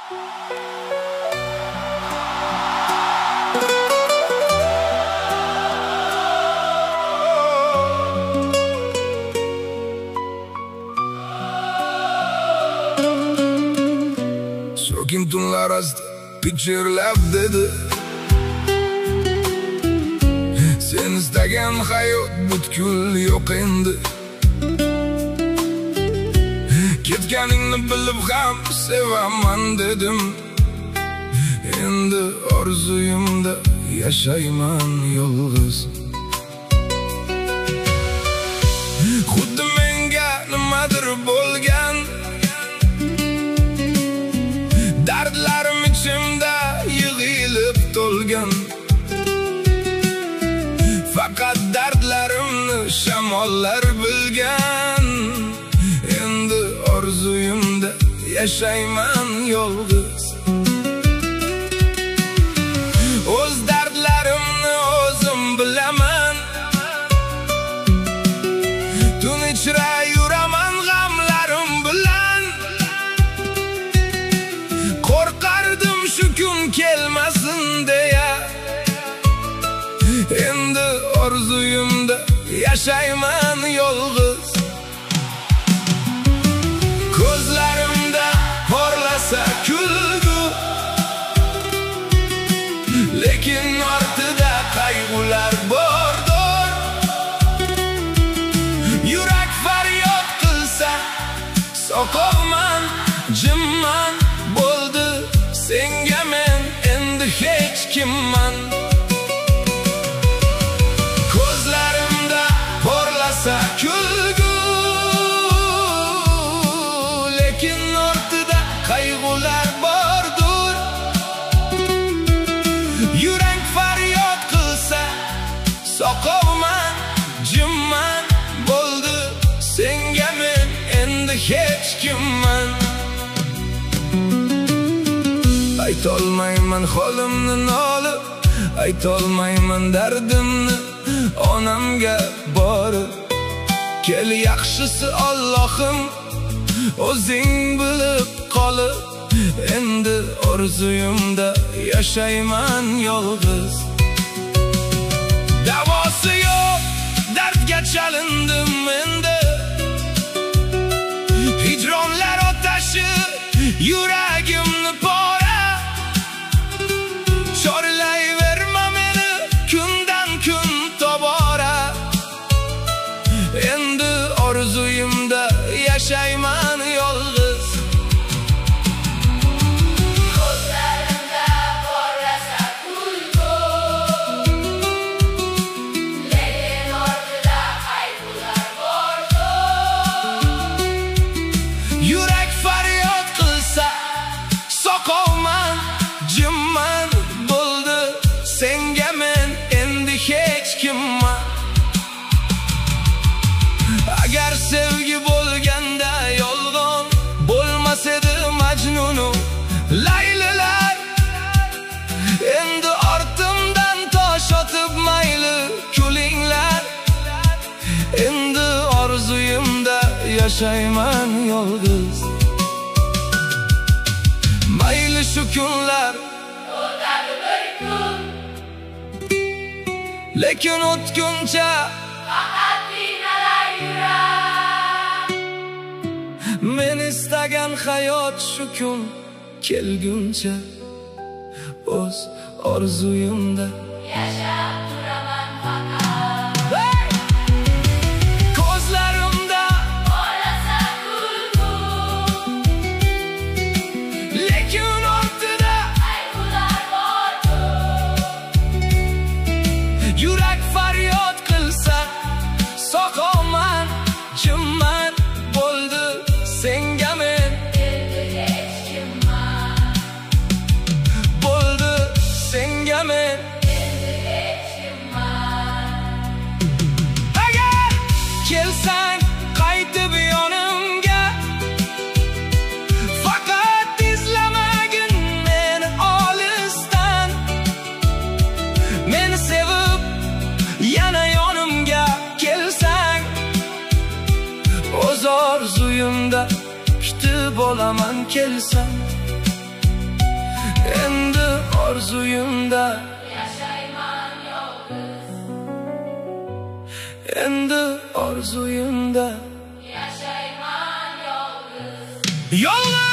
So'kin tunlar asdi pichirlab dedi, sen istagan hayot butkul yo'q endi. Ketganingni bilib ham sevaman dedim, endi orzuyimda yashayman yolg'iz. Xuddi menga nimadir bo'lgan, dardlarim ichimda yig'ilib to'lgan. Faqat dardlarimni shamollar bilgan, endi orzuyimda yashayman yolg'iz. O'z dardlarimni o'zim bilaman, tun ichra yuraman g'amlarim bilan. Qo'rqardim shu kun kelmasin deya, endi orzuyimda yashayman yolg'iz. Ko'zlarimda porlasa kulgu, lekin ortida qayg'ular bordir. Yurak faryod qilsa, soqovman, jimman, bo'ldi senga men endi hech kimman. Ko'zlarimda porlasa kulgu, lekin ortida qayg'ular bordir. Yurak faryod qilsa, soqovman, jimman, bo'ldi senga men endi hech kimman. Aytolmayman holimni nolib, aytolmayman dardimni onamga borib. Kel yaxshisi Allohim, o'zing bilib qolib, endi orzuyimda yashayman yolg'iz. Davosi yo'q dardga chalindim endi, hijronlar otashi yuragimni pora. Chorlayverma meni kundan kun tobora, endi orzuyimda yashayman yolg'iz. Ko'zlarimda porlasa kulgu, lekin ortida qayg'ular bordir. Yurak faryod qilsa, soqovman, jimman, bo'ldi senga men endi hech kimman. Agar sevgi bo'lganda yolg'on bo'lmas edi Majnunu Laylilar, endi ortimdan tosh otib mayli kulinglar, endi orzuyimda yashayman yolg'iz. Mayli shu kunlar O'tadi bir kun, lekin o'tguncha faqat qiynalar yurar. men istagan hayot shu kun kelguncha, o'z orzuyimda Yashab turaman faqat. Ko'zlarimda Porlasa kulgu, lekin ortida qayg'ular bordir. yurak faryod qilsa, soqovman, jimman, bo'ldi senga men Endi hech kimman, bo'ldi senga men. endi hech kimman. Agar kelsang qaytib yonimga, faqat izlamagin meni olisdan. Meni sevib yana yonimga kelsang, o'z orzuyimda kutib olaman kelsam. endi orzuyimda Yashayman yolg'iz, endi orzuyimda yashayman yolg'iz. yolg'iz